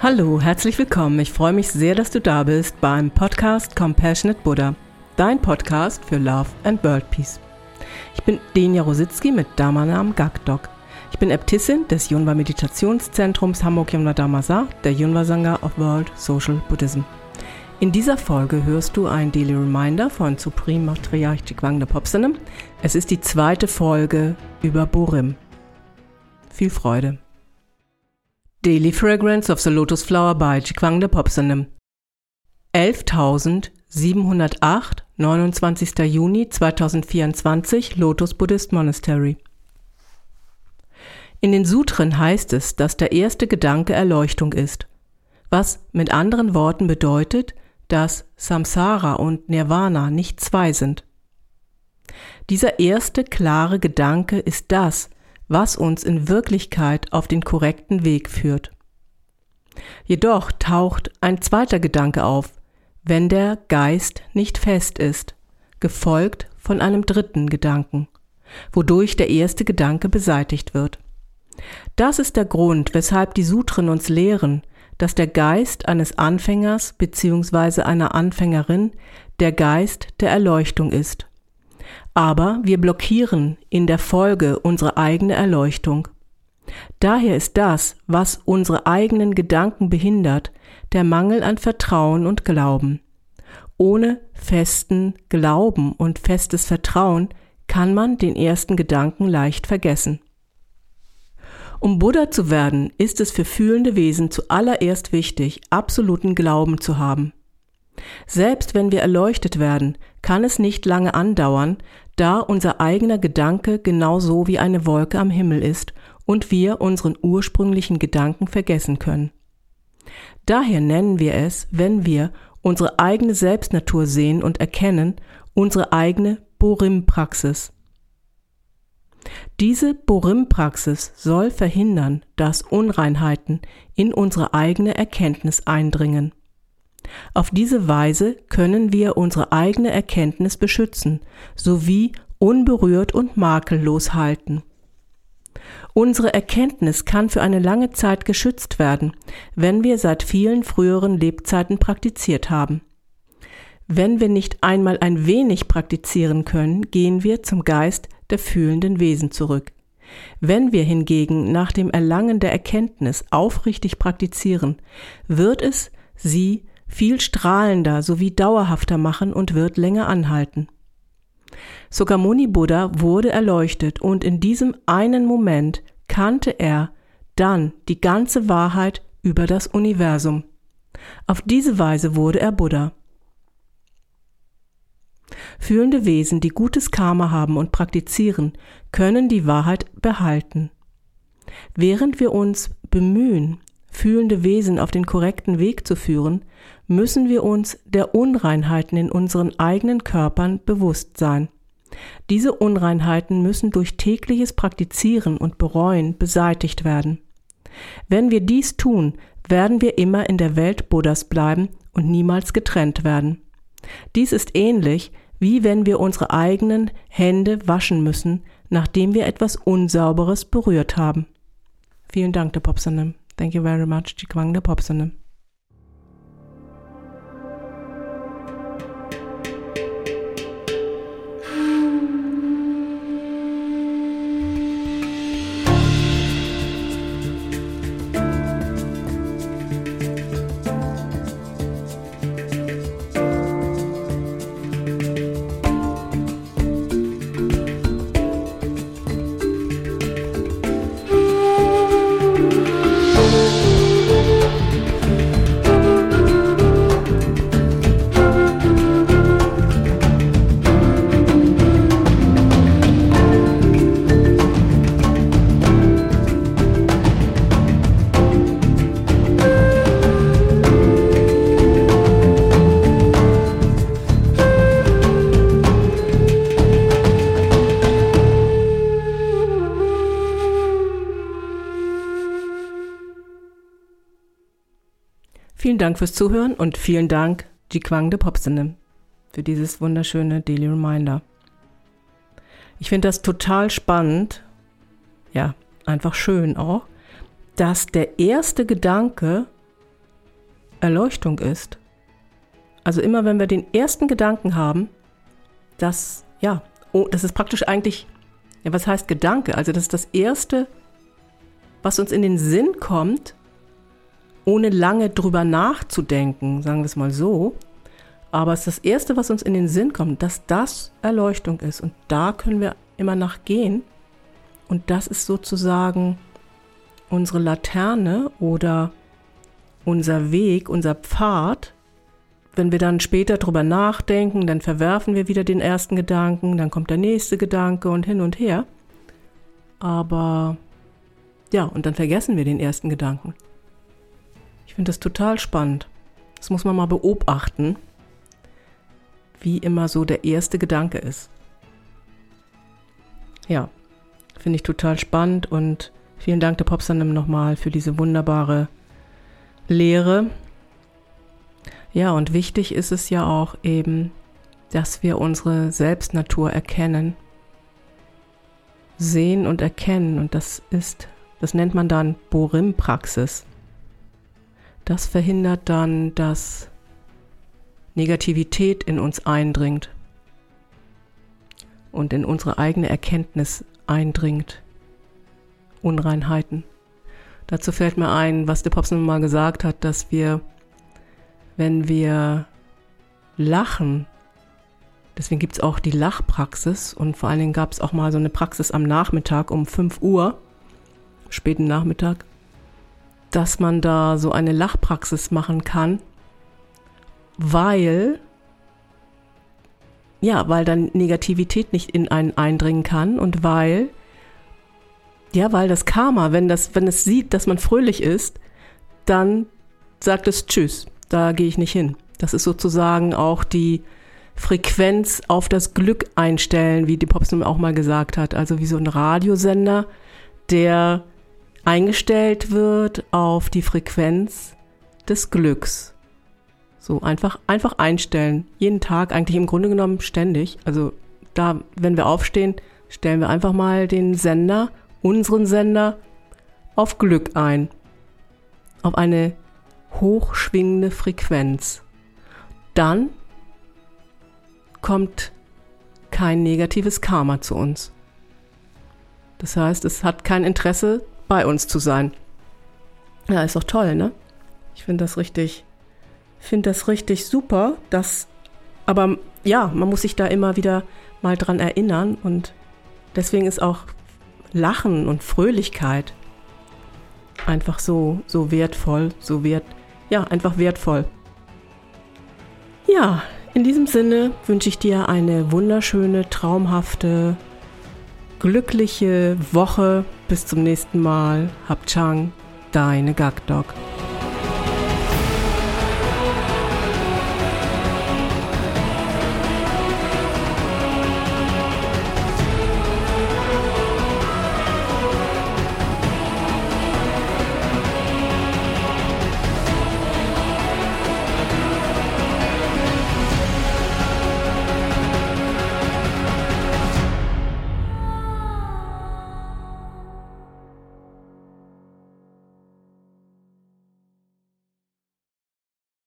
Hallo, herzlich willkommen. Ich freue mich sehr, dass du da bist beim Podcast Compassionate Buddha, dein Podcast für Love and World Peace. Ich bin Denia Rositzky mit Dharma-Namen Gakdok. Ich bin Äbtissin des Yunwa Meditationszentrums Hamburg Yunwa Dhammasar, der Yunwa Sangha of World Social Buddhism. In dieser Folge hörst du ein Daily Reminder von Supreme Matriarch Chikwangyal Phopsanem. Es ist die zweite Folge über Borim. Viel Freude. Daily Fragrance of the Lotus Flower by Chikwangyal Phopsanem. 11.708, 29. Juni 2024, Lotus Buddhist Monastery. In den Sutren heißt es, dass der erste Gedanke Erleuchtung ist, was mit anderen Worten bedeutet, dass Samsara und Nirvana nicht zwei sind. Dieser erste klare Gedanke ist das, was uns in Wirklichkeit auf den korrekten Weg führt. Jedoch taucht ein zweiter Gedanke auf, wenn der Geist nicht fest ist, gefolgt von einem dritten Gedanken, wodurch der erste Gedanke beseitigt wird. Das ist der Grund, weshalb die Sutren uns lehren, dass der Geist eines Anfängers bzw. einer Anfängerin der Geist der Erleuchtung ist. Aber wir blockieren in der Folge unsere eigene Erleuchtung. Daher ist das, was unsere eigenen Gedanken behindert, der Mangel an Vertrauen und Glauben. Ohne festen Glauben und festes Vertrauen kann man den ersten Gedanken leicht vergessen. Um Buddha zu werden, ist es für fühlende Wesen zuallererst wichtig, absoluten Glauben zu haben. Selbst wenn wir erleuchtet werden, kann es nicht lange andauern, da unser eigener Gedanke genauso wie eine Wolke am Himmel ist und wir unseren ursprünglichen Gedanken vergessen können. Daher nennen wir es, wenn wir unsere eigene Selbstnatur sehen und erkennen, unsere eigene Borim-Praxis. Diese Borim-Praxis soll verhindern, dass Unreinheiten in unsere eigene Erkenntnis eindringen. Auf diese Weise können wir unsere eigene Erkenntnis beschützen, sowie unberührt und makellos halten. Unsere Erkenntnis kann für eine lange Zeit geschützt werden, wenn wir seit vielen früheren Lebzeiten praktiziert haben. Wenn wir nicht einmal ein wenig praktizieren können, gehen wir zum Geist der fühlenden Wesen zurück. Wenn wir hingegen nach dem Erlangen der Erkenntnis aufrichtig praktizieren, wird es sie viel strahlender sowie dauerhafter machen und wird länger anhalten. Sogamuni Buddha wurde erleuchtet und in diesem einen Moment kannte er dann die ganze Wahrheit über das Universum. Auf diese Weise wurde er Buddha. Fühlende Wesen, die gutes Karma haben und praktizieren, können die Wahrheit behalten. Während wir uns bemühen, fühlende Wesen auf den korrekten Weg zu führen, müssen wir uns der Unreinheiten in unseren eigenen Körpern bewusst sein. Diese Unreinheiten müssen durch tägliches Praktizieren und Bereuen beseitigt werden. Wenn wir dies tun, werden wir immer in der Welt Buddhas bleiben und niemals getrennt werden. Dies ist ähnlich, wie wenn wir unsere eigenen Hände waschen müssen, nachdem wir etwas Unsauberes berührt haben. Vielen Dank, der Phopsanem. Thank you very much, Chikwangyal Phopsanem. Vielen Dank fürs Zuhören und vielen Dank, Chikwangyal Phopsanem, für dieses wunderschöne Daily Reminder. Ich finde das total spannend, ja, einfach schön auch, dass der erste Gedanke Erleuchtung ist. Also immer wenn wir den ersten Gedanken haben, das ist praktisch eigentlich, was heißt Gedanke? Also das ist das Erste, was uns in den Sinn kommt, ohne lange drüber nachzudenken, sagen wir es mal so. Aber es ist das Erste, was uns in den Sinn kommt, dass das Erleuchtung ist. Und da können wir immer nachgehen. Und das ist sozusagen unsere Laterne oder unser Weg, unser Pfad. Wenn wir dann später drüber nachdenken, dann verwerfen wir wieder den ersten Gedanken, dann kommt der nächste Gedanke und hin und her. Aber und dann vergessen wir den ersten Gedanken. Ich finde das total spannend. Das muss man mal beobachten, wie immer so der erste Gedanke ist. Ja, finde ich total spannend und vielen Dank der Popsanim nochmal für diese wunderbare Lehre. Ja, und wichtig ist es ja auch eben, dass wir unsere Selbstnatur erkennen, sehen und erkennen. Und das nennt man dann Borim-Praxis. Das verhindert dann, dass Negativität in uns eindringt und in unsere eigene Erkenntnis eindringt. Unreinheiten. Dazu fällt mir ein, was der Popsanim mal gesagt hat, dass wir, wenn wir lachen, deswegen gibt es auch die Lachpraxis und vor allen Dingen gab es auch mal so eine Praxis am Nachmittag um 5 Uhr, späten Nachmittag, dass man da so eine Lachpraxis machen kann, weil dann Negativität nicht in einen eindringen kann und weil das Karma, wenn es sieht, dass man fröhlich ist, dann sagt es Tschüss, da gehe ich nicht hin. Das ist sozusagen auch die Frequenz auf das Glück einstellen, wie die Popsanim auch mal gesagt hat. Also wie so ein Radiosender, der eingestellt wird auf die Frequenz des Glücks. So einfach einstellen. Jeden Tag, eigentlich im Grunde genommen ständig. Also da, wenn wir aufstehen, stellen wir einfach mal unseren Sender auf Glück ein. Auf eine hochschwingende Frequenz. Dann kommt kein negatives Karma zu uns. Das heißt, es hat kein Interesse, bei uns zu sein. Ja, ist doch toll, ne? Ich finde das richtig super. Aber man muss sich da immer wieder mal dran erinnern und deswegen ist auch Lachen und Fröhlichkeit einfach so wertvoll, einfach wertvoll. Ja, in diesem Sinne wünsche ich dir eine wunderschöne, traumhafte, glückliche Woche. Bis zum nächsten Mal. Hab Chang, deine Gakdok.